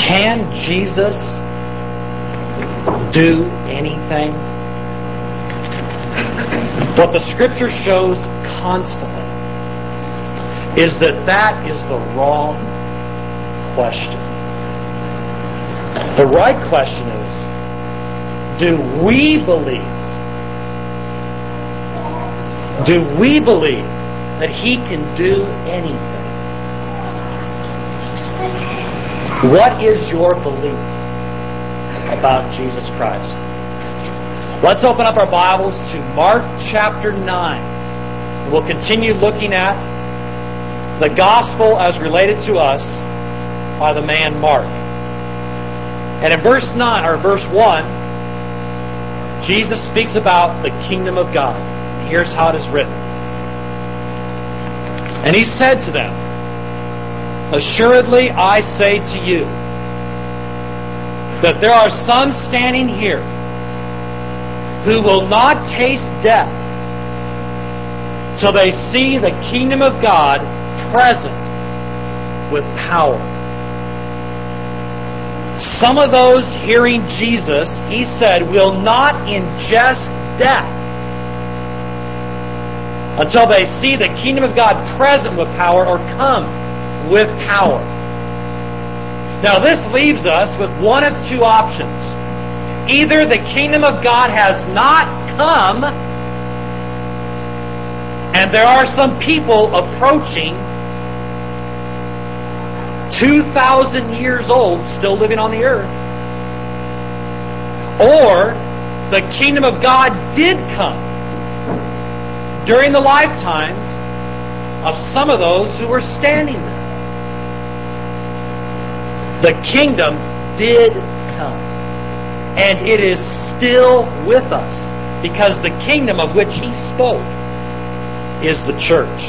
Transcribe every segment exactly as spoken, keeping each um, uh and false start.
Can Jesus do anything? What the Scripture shows constantly is that that is the wrong question. The right question is, do we believe? Do we believe that He can do anything? What is your belief about Jesus Christ? Let's open up our Bibles to Mark chapter nine. We'll continue looking at the gospel as related to us by the man Mark. And in verse nine, or verse one, Jesus speaks about the kingdom of God. Here's how it is written. And He said to them, "Assuredly I say to you, that there are some standing here who will not taste death till they see the kingdom of God present with power." Some of those hearing Jesus, He said, will not ingest death until they see the kingdom of God present with power, or come with power. Now this leaves us with one of two options. Either the kingdom of God has not come, and there are some people approaching two thousand years old still living on the earth, or the kingdom of God did come during the lifetimes of some of those who were standing there. The kingdom did come, and it is still with us, because the kingdom of which He spoke is the church.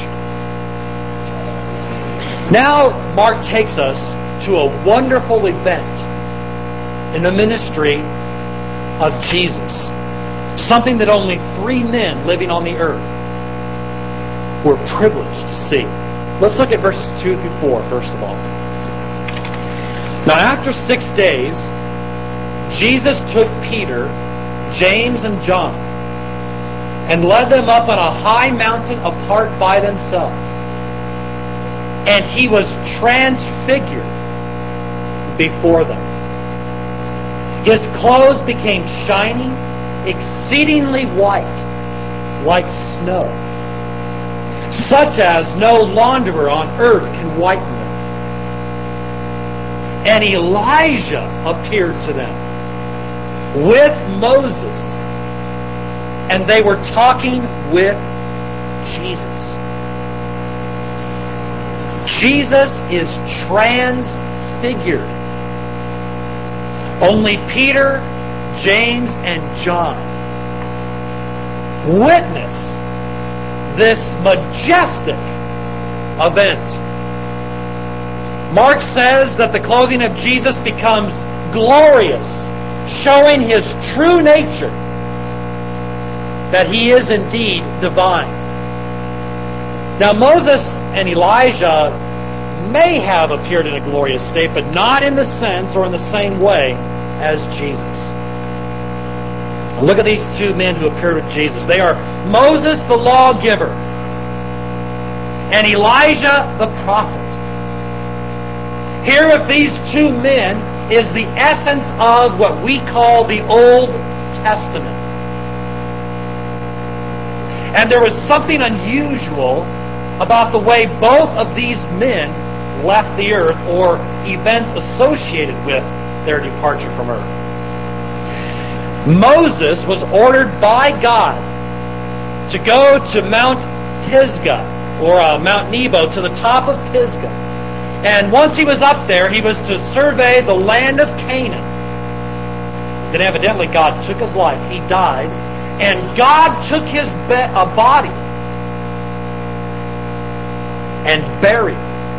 Now Mark takes us to a wonderful event in the ministry of Jesus. Something that only three men living on the earth were privileged to see. Let's look at verses two through four, first of all. Now after six days, Jesus took Peter, James, and John, and led them up on a high mountain apart by themselves. And He was transfigured before them. His clothes became shining, exceedingly white, like snow, such as no launderer on earth can whiten them. And Elijah appeared to them with Moses, and they were talking with Jesus. Jesus is transfigured. Only Peter, James, and John witness this majestic event. Mark says that the clothing of Jesus becomes glorious, showing His true nature, that He is indeed divine. Now Moses and Elijah may have appeared in a glorious state, but not in the sense or in the same way as Jesus. Look at these two men who appeared with Jesus. They are Moses the lawgiver and Elijah the prophet. Here with these two men is the essence of what we call the Old Testament. And there was something unusual about the way both of these men left the earth, or events associated with their departure from earth. Moses was ordered by God to go to Mount Pisgah, or uh, Mount Nebo, to the top of Pisgah. And once he was up there, he was to survey the land of Canaan. Then evidently God took his life. He died. And God took his be- a body and buried.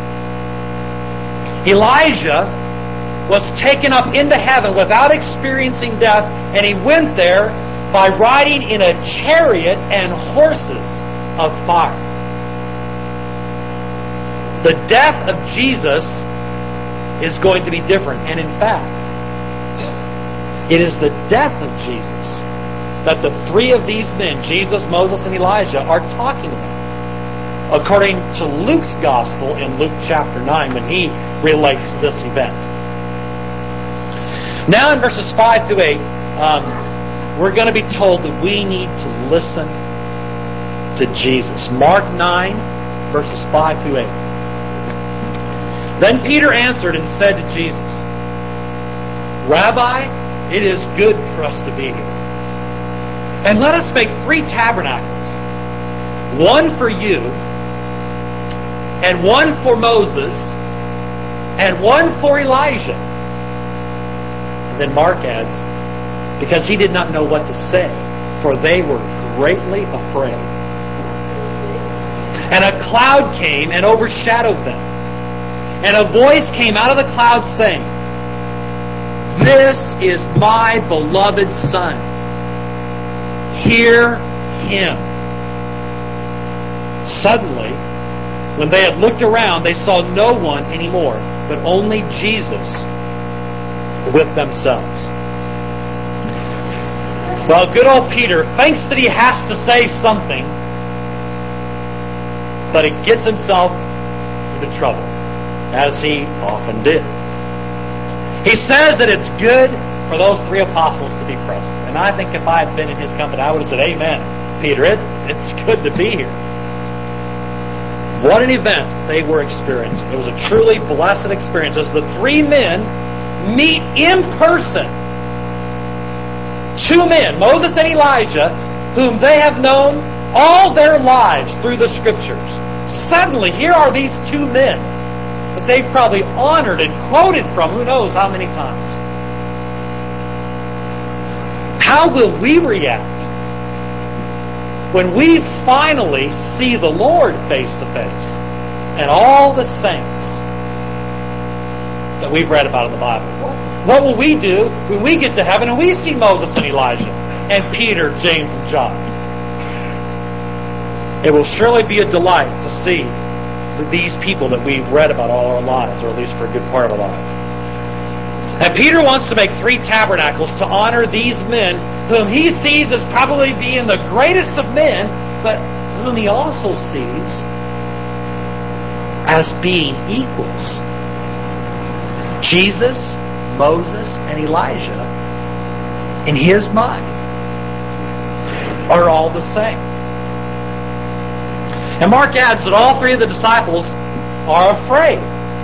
Elijah was taken up into heaven without experiencing death, and he went there by riding in a chariot and horses of fire. The death of Jesus is going to be different. And in fact, it is the death of Jesus that the three of these men, Jesus, Moses, and Elijah, are talking about, according to Luke's Gospel in Luke chapter nine, when he relates this event. Now in verses five through eight, um, we're going to be told that we need to listen to Jesus. Mark nine, verses five through eight. Then Peter answered and said to Jesus, Rabbi, it is good for us to be here. And let us make three tabernacles, one for you, and one for Moses, and one for Elijah. And then Mark adds, because he did not know what to say, for they were greatly afraid. And a cloud came and overshadowed them. And a voice came out of the cloud saying, This is my beloved Son. Hear Him. Suddenly, when they had looked around, they saw no one anymore, but only Jesus with themselves. Well, good old Peter thinks that he has to say something, but he gets himself into trouble, as he often did. He says that it's good for those three apostles to be present. And I think if I had been in his company, I would have said, Amen, Peter, it, it's good to be here. What an event they were experiencing. It was a truly blessed experience as the three men meet in person. Two men, Moses and Elijah, whom they have known all their lives through the Scriptures. Suddenly, here are these two men that they've probably honored and quoted from who knows how many times. How will we react when we finally see the Lord face to face and all the saints that we've read about in the Bible? What will we do when we get to heaven and we see Moses and Elijah and Peter, James, and John? It will surely be a delight to see these people that we've read about all our lives, or at least for a good part of our lives. And Peter wants to make three tabernacles to honor these men whom he sees as probably being the greatest of men, but whom he also sees as being equals. Jesus, Moses, and Elijah, in his mind, are all the same. And Mark adds that all three of the disciples are afraid.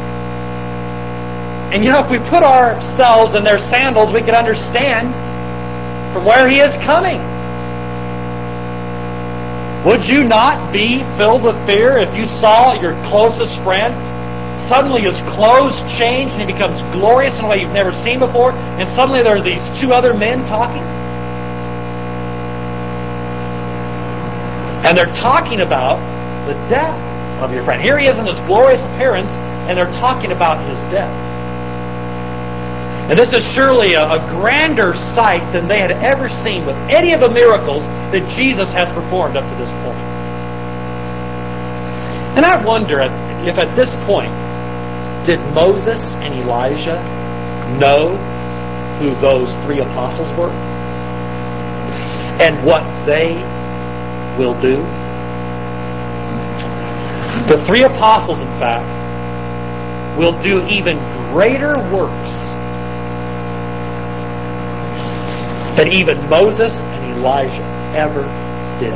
And you know, if we put ourselves in their sandals, we can understand from where he is coming. Would you not be filled with fear if you saw your closest friend suddenly his clothes change and he becomes glorious in a way you've never seen before, and suddenly there are these two other men talking? And they're talking about the death of your friend. Here he is in this glorious appearance, and they're talking about his death. And this is surely a, a grander sight than they had ever seen with any of the miracles that Jesus has performed up to this point. And I wonder if at this point, did Moses and Elijah know who those three apostles were? And what they will do? The three apostles, in fact, will do even greater works than even Moses and Elijah ever did.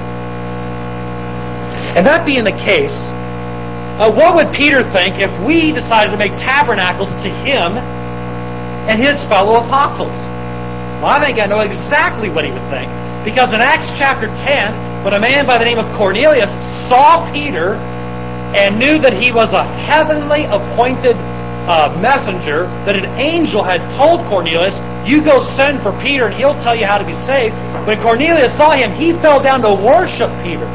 And that being the case, uh, what would Peter think if we decided to make tabernacles to him and his fellow apostles? Well, I think I know exactly what he would think. Because in Acts chapter ten, when a man by the name of Cornelius saw Peter and knew that he was a heavenly appointed uh, messenger, that an angel had told Cornelius, you go send for Peter and he'll tell you how to be saved. When Cornelius saw him, he fell down to worship Peter.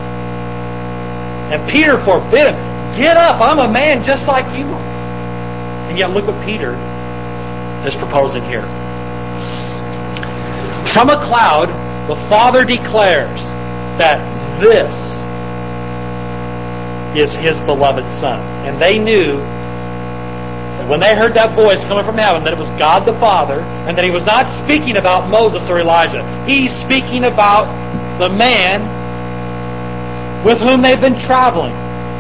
And Peter forbid him. Get up, I'm a man just like you. And yet look what Peter is proposing here. From a cloud, the Father declares that this is His beloved Son. And they knew And when they heard that voice coming from heaven, that it was God the Father, and that He was not speaking about Moses or Elijah. He's speaking about the man with whom they've been traveling.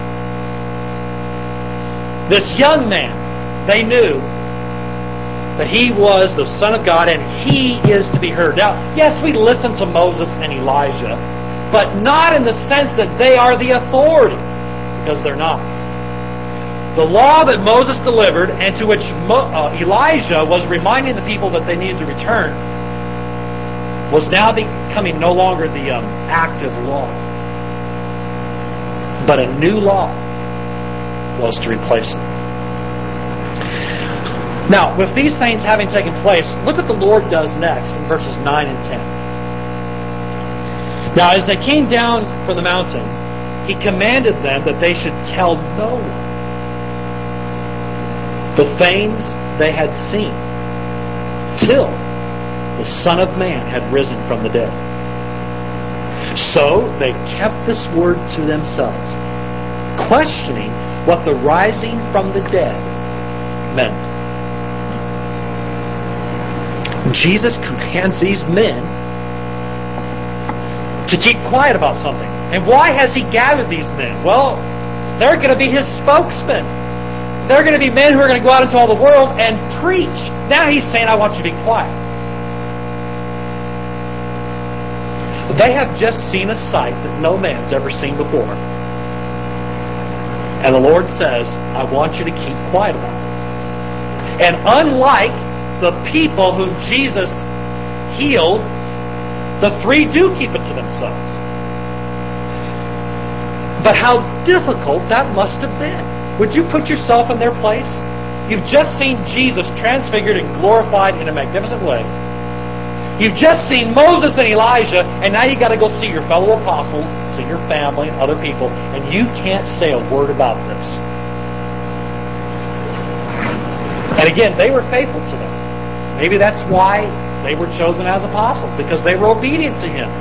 This young man, they knew that he was the Son of God and He is to be heard. Now, yes, we listen to Moses and Elijah, but not in the sense that they are the authority, because they're not. The law that Moses delivered, and to which Mo, uh, Elijah was reminding the people that they needed to return, was now becoming no longer the um, active law. But a new law was to replace it. Now, with these things having taken place, look what the Lord does next in verses nine and ten. Now, as they came down from the mountain, He commanded them that they should tell no one the things they had seen, till the Son of Man had risen from the dead. So they kept this word to themselves, questioning what the rising from the dead meant. Jesus commands these men to keep quiet about something. And why has He gathered these men? Well, they're going to be His spokesmen. They're going to be men who are going to go out into all the world and preach. Now He's saying, I want you to be quiet. They have just seen a sight that no man's ever seen before. And the Lord says, I want you to keep quiet about it. And unlike the people whom Jesus healed, the three do keep it to themselves. But how difficult that must have been. Would you put yourself in their place? You've just seen Jesus transfigured and glorified in a magnificent way. You've just seen Moses and Elijah, and now you've got to go see your fellow apostles, see your family and other people, and you can't say a word about this. And again, they were faithful to them. Maybe that's why they were chosen as apostles, because they were obedient to Him.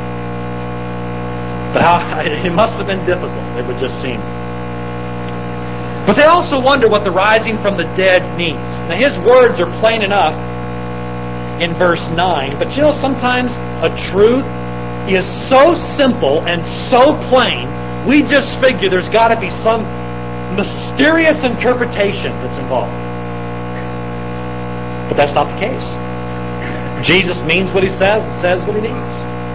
But how, it must have been difficult. They were just seeing. But they also wonder what the rising from the dead means. Now His words are plain enough in verse nine, but you know, sometimes a truth is so simple and so plain, we just figure there's got to be some mysterious interpretation that's involved. But that's not the case. Jesus means what He says and says what He means.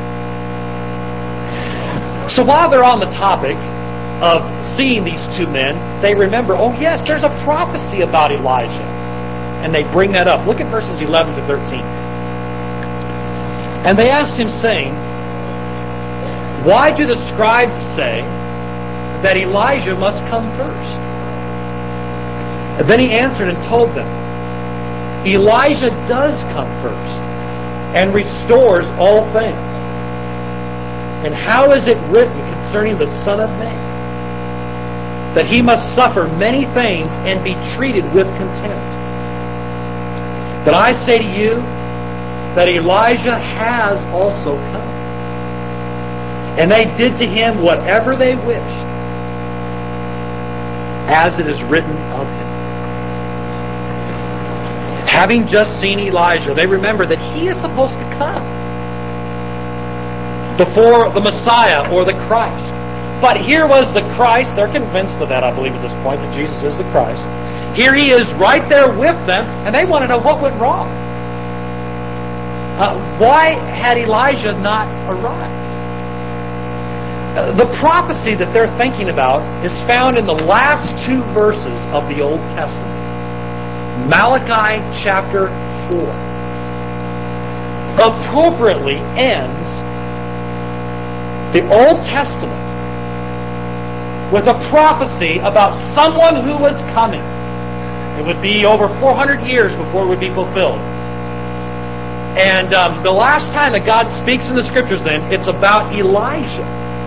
So while they're on the topic of seeing these two men, they remember, oh yes, there's a prophecy about Elijah. And they bring that up. Look at verses eleven to thirteen. And they asked Him, saying, why do the scribes say that Elijah must come first? And then He answered and told them, Elijah does come first and restores all things. And how is it written concerning the Son of Man? That He must suffer many things and be treated with contempt. But I say to you that Elijah has also come. And they did to him whatever they wished, as it is written of him. Having just seen Elijah, they remember that he is supposed to come before the Messiah or the Christ. But here was the Christ. They're convinced of that, I believe, at this point, that Jesus is the Christ. Here He is right there with them, and they want to know what went wrong. Uh, why had Elijah not arrived? Uh, the prophecy that they're thinking about is found in the last two verses of the Old Testament. Malachi chapter four appropriately ends the Old Testament with a prophecy about someone who was coming. It would be over four hundred years before it would be fulfilled. And um, the last time that God speaks in the Scriptures then, it's about Elijah.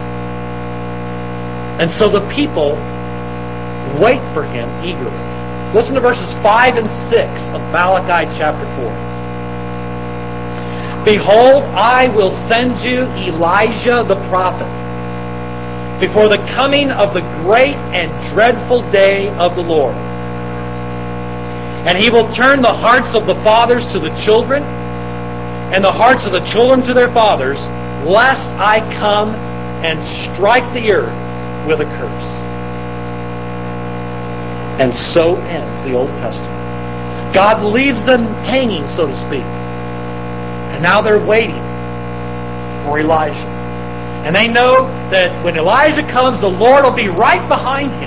And so the people wait for Him eagerly. Listen to verses five and six of Malachi chapter four. Behold, I will send you Elijah the prophet before the coming of the great and dreadful day of the Lord. And He will turn the hearts of the fathers to the children, and the hearts of the children to their fathers, lest I come and strike the earth with a curse. And so ends the Old Testament. God leaves them hanging, so to speak. And now they're waiting for Elijah. And they know that when Elijah comes, the Lord will be right behind him.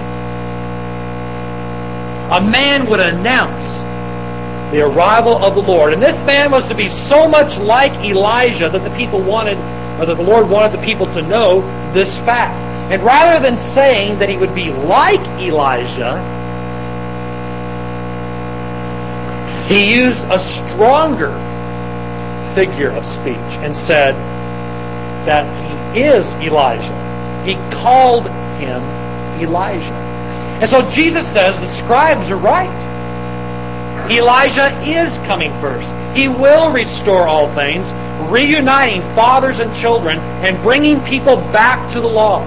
A man would announce the arrival of the Lord. And this man was to be so much like Elijah that the people wanted, or that the Lord wanted the people to know this fact. And rather than saying that he would be like Elijah, he used a stronger figure of speech and said that he is Elijah. He called him Elijah. And so Jesus says the scribes are right. Elijah is coming first. He will restore all things, reuniting fathers and children and bringing people back to the law.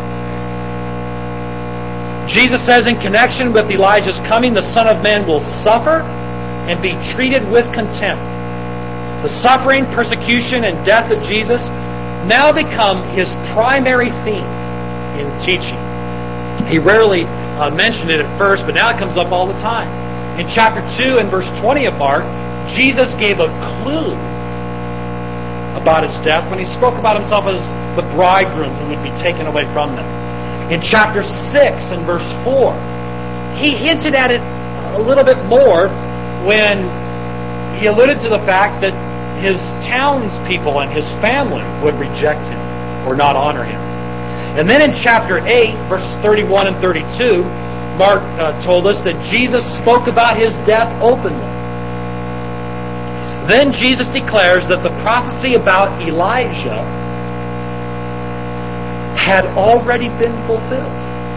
Jesus says in connection with Elijah's coming, the Son of Man will suffer and be treated with contempt. The suffering, persecution, and death of Jesus now become his primary theme in teaching. He rarely uh, mentioned it at first, but now it comes up all the time. In chapter two and verse twenty of Mark, Jesus gave a clue about his death when he spoke about himself as the bridegroom who would be taken away from them. In chapter six and verse four, he hinted at it a little bit more when he alluded to the fact that his townspeople and his family would reject him or not honor him. And then in chapter eight, verses thirty-one and thirty-two, Mark uh, told us that Jesus spoke about his death openly. Then Jesus declares that the prophecy about Elijah had already been fulfilled.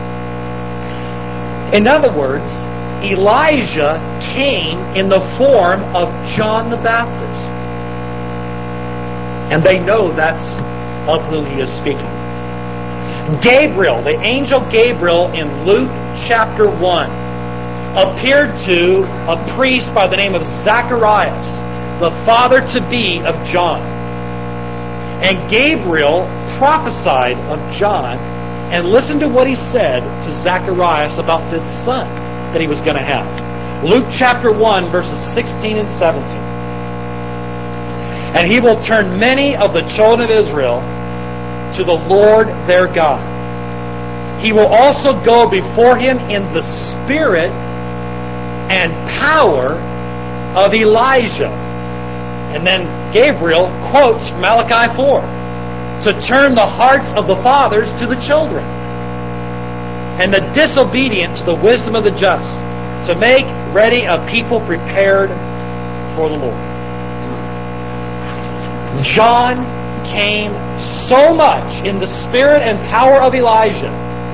In other words, Elijah came in the form of John the Baptist. And they know that's of whom he is speaking. Gabriel, the angel Gabriel in Luke chapter one, appeared to a priest by the name of Zacharias, the father-to-be of John. And Gabriel prophesied of John, and listen to what he said to Zacharias about this son that he was going to have. Luke chapter one, verses sixteen and seventeen. And he will turn many of the children of Israel to the Lord their God. He will also go before him in the spirit and power of Elijah. And then Gabriel quotes from Malachi four, to turn the hearts of the fathers to the children, and the disobedient to the wisdom of the just, to make ready a people prepared for the Lord. John came so much in the spirit and power of Elijah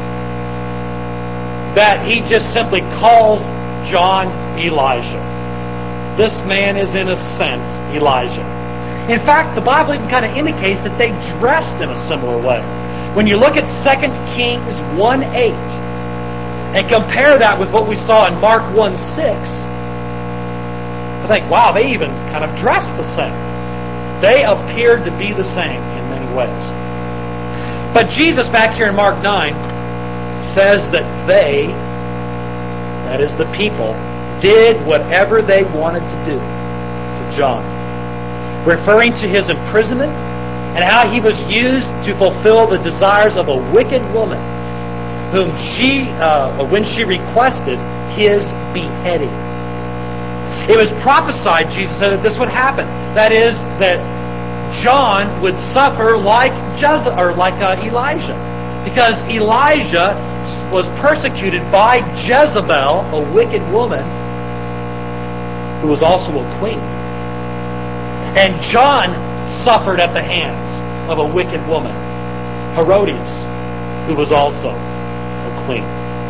that he just simply calls John Elijah. This man is, in a sense, Elijah. In fact, the Bible even kind of indicates that they dressed in a similar way. When you look at Second Kings one eight and compare that with what we saw in Mark one six, I think, wow, they even kind of dressed the same. They appeared to be the same in many ways. But Jesus, back here in Mark nine, says that they, that is the people, did whatever they wanted to do to John, referring to his imprisonment and how he was used to fulfill the desires of a wicked woman whom she, uh, when she requested his beheading. It was prophesied, Jesus said, that this would happen. That is, that John would suffer like Jez- or like uh, Elijah, because Elijah was persecuted by Jezebel, a wicked woman, who was also a queen. And John suffered at the hands of a wicked woman, Herodias, who was also a queen.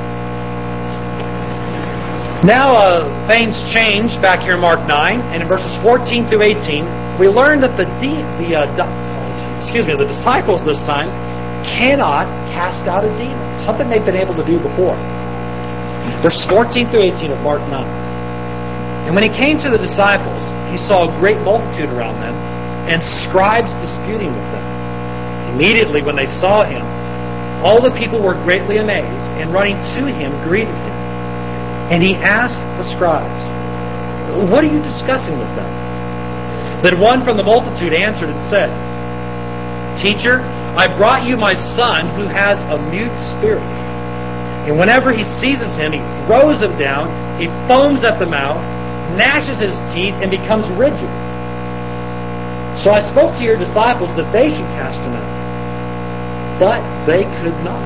Now uh, things change back here in Mark nine, and in verses fourteen through eighteen, we learn that the de- the uh, di- excuse me the disciples this time cannot cast out a demon, something they've been able to do before. Verses fourteen through eighteen of Mark nine. And when he came to the disciples, he saw a great multitude around them, and scribes disputing with them. Immediately when they saw him, all the people were greatly amazed, and running to him, greeted him. And he asked the scribes, "What are you discussing with them?" Then one from the multitude answered and said, "Teacher, I brought you my son who has a mute spirit. And whenever he seizes him, he throws him down, he foams at the mouth, gnashes his teeth, and becomes rigid. So I spoke to your disciples that they should cast him out, but they could not."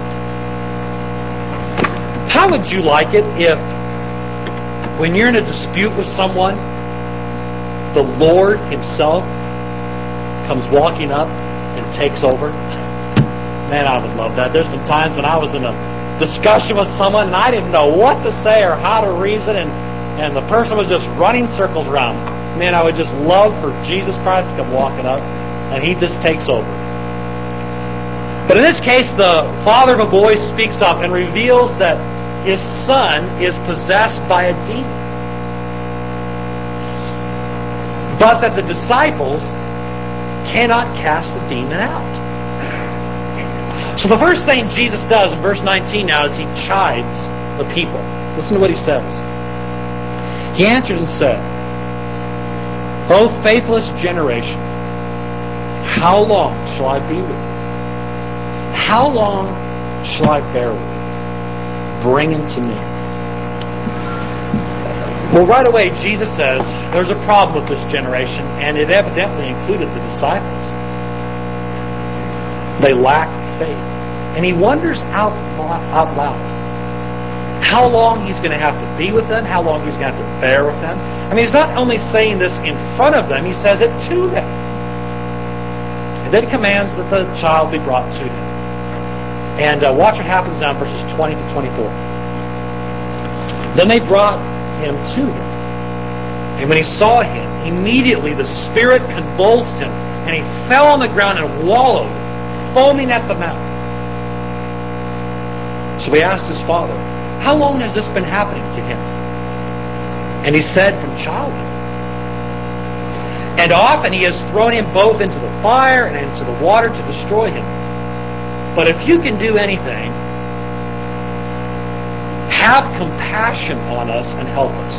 How would you like it if, when you're in a dispute with someone, the Lord Himself comes walking up and takes over? Man, I would love that. There's been times when I was in a discussion with someone and I didn't know what to say or how to reason, and, and the person was just running circles around. Man, I would just love for Jesus Christ to come walking up and He just takes over. But in this case, the father of a boy speaks up and reveals that his son is possessed by a demon, but that the disciples cannot cast the demon out. So the first thing Jesus does in verse nineteen now is He chides the people. Listen to what He says. He answered and said, "O faithless generation, how long shall I be with you? How long shall I bear with you? Bring him to me." Well, right away, Jesus says there's a problem with this generation, and it evidently included the disciples. They lack faith. And He wonders out, out loud how long He's going to have to be with them, how long He's going to have to bear with them. I mean, He's not only saying this in front of them, He says it to them. And then commands that the child be brought to Him. And uh, watch what happens now in verses twenty to twenty-four. Then they brought Him to Him. And when He saw Him, immediately the Spirit convulsed Him, and He fell on the ground and wallowed, foaming at the mouth. So He asked His father, "How long has this been happening to him?" And he said, "From childhood. And often He has thrown him both into the fire and into the water to destroy him. But if you can do anything, have compassion on us and help us."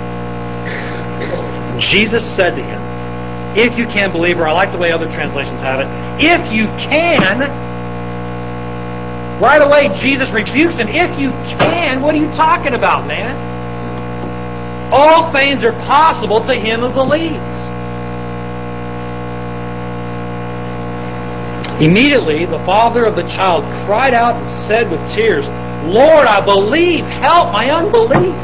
Jesus said to him, "If you can, believer," I like the way other translations have it, "if you can," right away Jesus rebukes him. If you can, what are you talking about, man? All things are possible to him who believes. Immediately, the father of the child cried out and said with tears, "Lord, I believe, help my unbelief."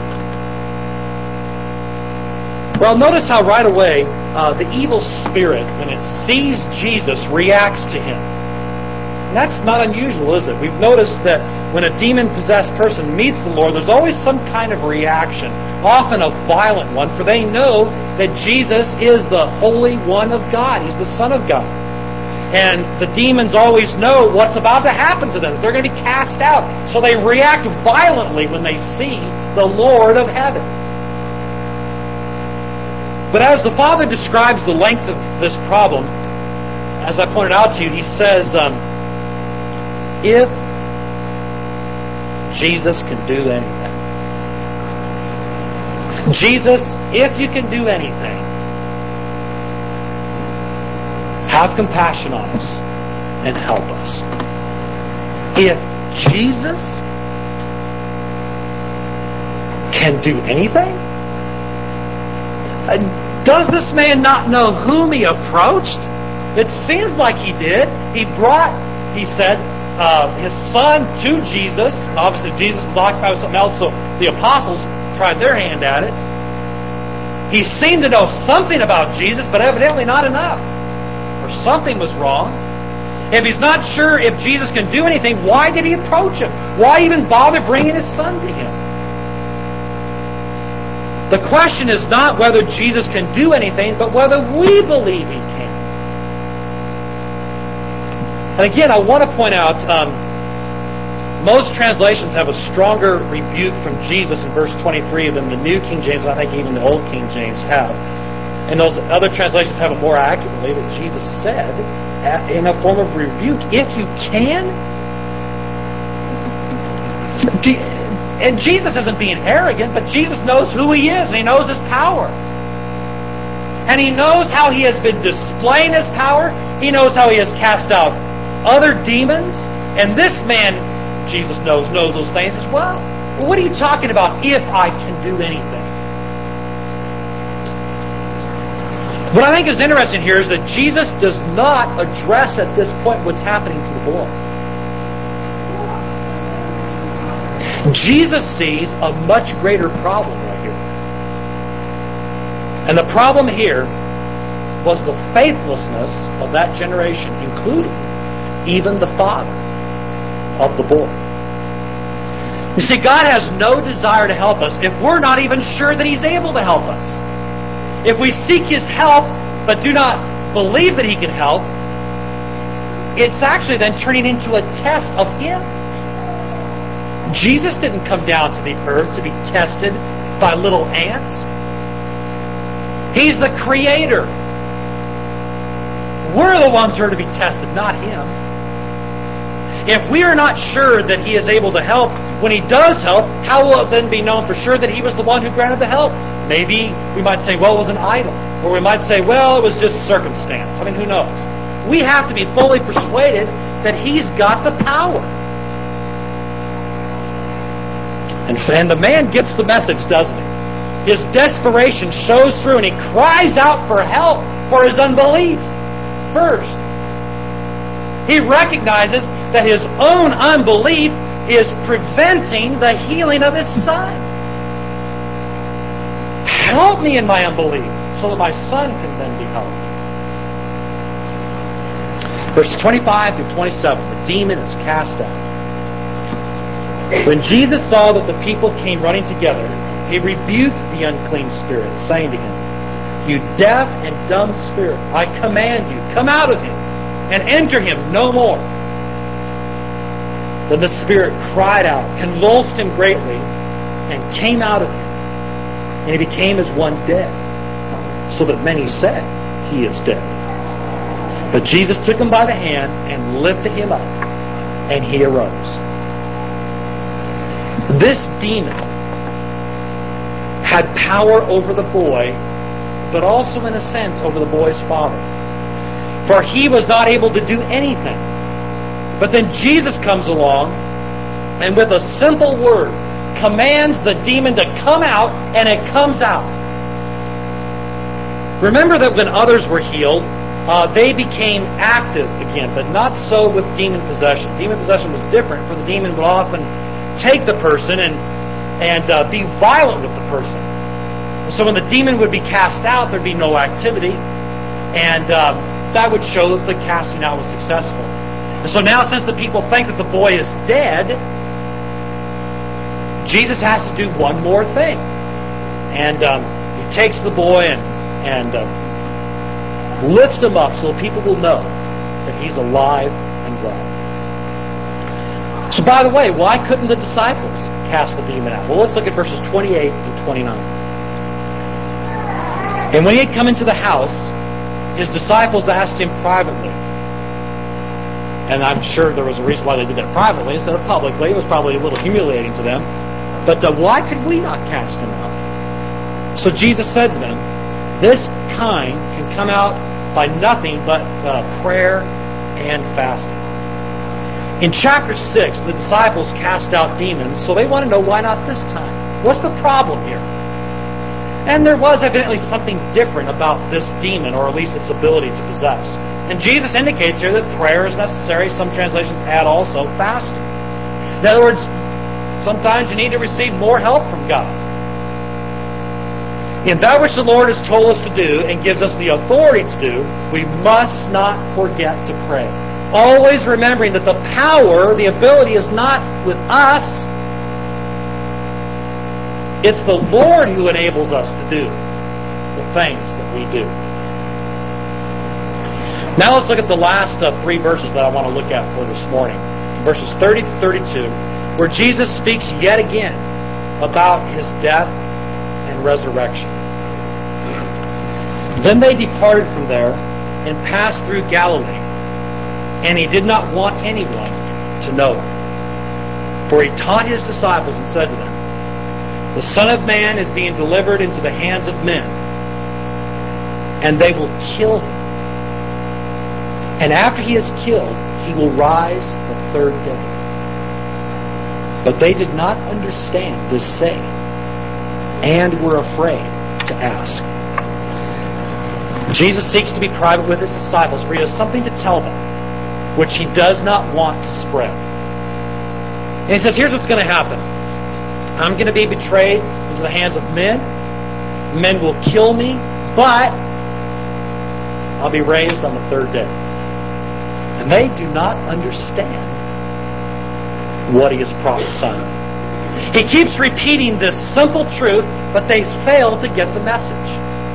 Well, notice how right away uh, the evil spirit, when it sees Jesus, reacts to Him. And that's not unusual, is it? We've noticed that when a demon-possessed person meets the Lord, there's always some kind of reaction, often a violent one, for they know that Jesus is the Holy One of God. He's the Son of God. And the demons always know what's about to happen to them. They're going to be cast out. So they react violently when they see the Lord of heaven. But as the Father describes the length of this problem, as I pointed out to you, He says, um, if Jesus can do anything. Jesus, if you can do anything, have compassion on us and help us. If Jesus can do anything? Uh, does this man not know whom he approached? It seems like he did. He brought, he said, uh, his son to Jesus. Obviously, Jesus was occupied with something else, so the apostles tried their hand at it. He seemed to know something about Jesus, but evidently not enough. Or something was wrong. If he's not sure if Jesus can do anything, why did he approach him? Why even bother bringing his son to him? The question is not whether Jesus can do anything, but whether we believe He can. And again, I want to point out, um, Most translations have a stronger rebuke from Jesus in verse twenty-three than the New King James, I think even the Old King James have. And those other translations have it more accurately that Jesus said, in a form of rebuke, if you can. And Jesus isn't being arrogant, but Jesus knows who He is, and He knows His power. And He knows how He has been displaying His power. He knows how He has cast out other demons. And this man, Jesus knows, knows those things as well. Well, what are you talking about, if I can do anything? What I think is interesting here is that Jesus does not address at this point what's happening to the boy. Jesus sees a much greater problem right here. And the problem here was the faithlessness of that generation, including even the father of the boy. You see, God has no desire to help us if we're not even sure that He's able to help us. If we seek His help but do not believe that He can help, it's actually then turning into a test of Him. Jesus didn't come down to the earth to be tested by little ants. He's the Creator. We're the ones who are to be tested, not Him. If we are not sure that He is able to help, when He does help, how will it then be known for sure that He was the one who granted the help? Maybe we might say, well, it was an idol. Or we might say, well, it was just circumstance. I mean, who knows? We have to be fully persuaded that He's got the power. And, and the man gets the message, doesn't he? His desperation shows through, and he cries out for help for his unbelief first. He recognizes that his own unbelief is preventing the healing of his son. Help me in my unbelief so that my son can then be helped. Verse twenty-five through twenty-seven, the demon is cast out. When Jesus saw that the people came running together, He rebuked the unclean spirit, saying to him, "You deaf and dumb spirit, I command you, come out of him, and enter him no more." Then the spirit cried out, convulsed him greatly, and came out of him. And he became as one dead, so that many said, "He is dead." But Jesus took him by the hand and lifted him up, and he arose. This demon had power over the boy, but also in a sense over the boy's father. For he was not able to do anything. But then Jesus comes along and with a simple word commands the demon to come out, and it comes out. Remember that when others were healed, uh, they became active again, but not so with demon possession. Demon possession was different, for the demon would often take the person and and uh, be violent with the person. So when the demon would be cast out, there'd be no activity, and um, that would show that the casting out was successful. And so now, since the people think that the boy is dead, Jesus has to do one more thing, and um, He takes the boy and and uh, lifts him up so that people will know that he's alive and well. So, by the way, why couldn't the disciples cast the demon out? Well, let's look at verses twenty-eight and twenty-nine. And when he had come into the house, his disciples asked him privately. And I'm sure there was a reason why they did that privately instead of publicly. It was probably a little humiliating to them. But uh, why could we not cast him out? So Jesus said to them, "This kind can come out by nothing but uh, prayer and fasting." In chapter six, the disciples cast out demons, so they want to know, why not this time? What's the problem here? And there was evidently something different about this demon, or at least its ability to possess. And Jesus indicates here that prayer is necessary. Some translations add also fasting. In other words, sometimes you need to receive more help from God. In that which the Lord has told us to do and gives us the authority to do, we must not forget to pray. Always remembering that the power, the ability is not with us. It's the Lord who enables us to do the things that we do. Now let's look at the last uh, three verses that I want to look at for this morning. verses thirty to thirty-two, where Jesus speaks yet again about His death and resurrection. Then they departed from there and passed through Galilee, and He did not want anyone to know it. For He taught His disciples and said to them, the Son of Man is being delivered into the hands of men, and they will kill Him. And after He is killed, He will rise the third day. But they did not understand this saying, and were afraid to ask. Jesus seeks to be private with His disciples, for He has something to tell them, which He does not want to spread. And He says, here's what's going to happen. I'm going to be betrayed into the hands of men. Men will kill me, but I'll be raised on the third day. And they do not understand what He is prophesying. He keeps repeating this simple truth, but they fail to get the message.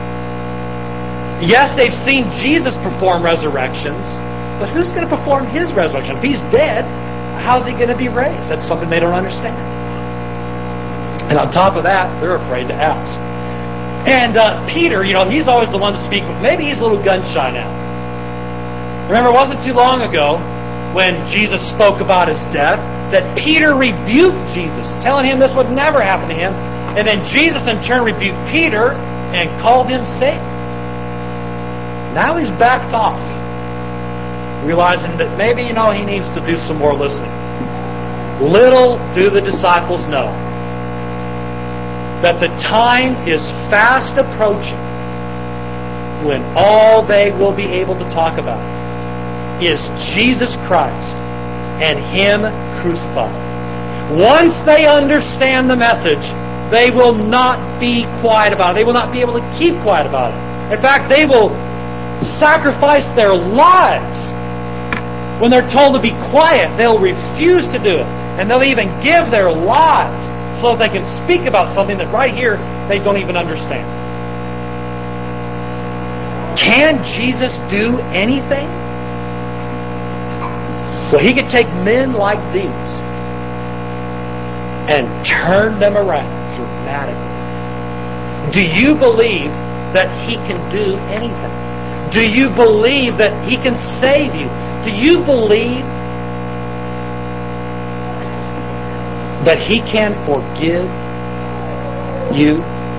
Yes, they've seen Jesus perform resurrections, but who's going to perform His resurrection? If He's dead, how's He going to be raised? That's something they don't understand. And on top of that, they're afraid to ask. And uh, Peter, you know, he's always the one to speak with. Maybe he's a little gun-shy now. Remember, it wasn't too long ago when Jesus spoke about His death that Peter rebuked Jesus, telling him this would never happen to him. And then Jesus in turn rebuked Peter and called him Satan. Now he's backed off, realizing that maybe, you know, he needs to do some more listening. Little do the disciples know that the time is fast approaching when all they will be able to talk about is Jesus Christ and Him crucified. Once they understand the message, they will not be quiet about it. They will not be able to keep quiet about it. In fact, they will sacrifice their lives. When they're told to be quiet, they'll refuse to do it. And they'll even give their lives so that they can speak about something that right here they don't even understand. Can Jesus do anything? Well, He could take men like these and turn them around dramatically. Do you believe that He can do anything? Do you believe that He can save you? Do you believe that He can forgive you?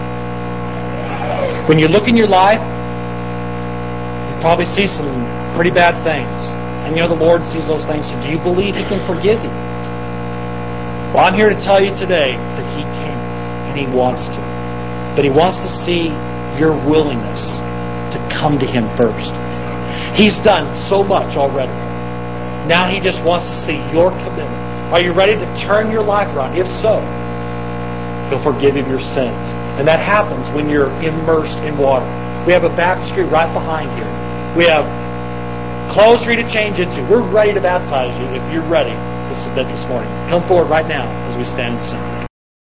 When you look in your life, you probably see some pretty bad things. And you know the Lord sees those things. So do you believe He can forgive you? Well, I'm here to tell you today that He can. And He wants to. But He wants to see your willingness to come to Him first. He's done so much already. Now He just wants to see your commitment. Are you ready to turn your life around? If so, He'll forgive you of your sins. And that happens when you're immersed in water. We have a baptistry right behind here. We have clothes for you to change into. We're ready to baptize you if you're ready to submit this morning. Come forward right now as we stand and sing.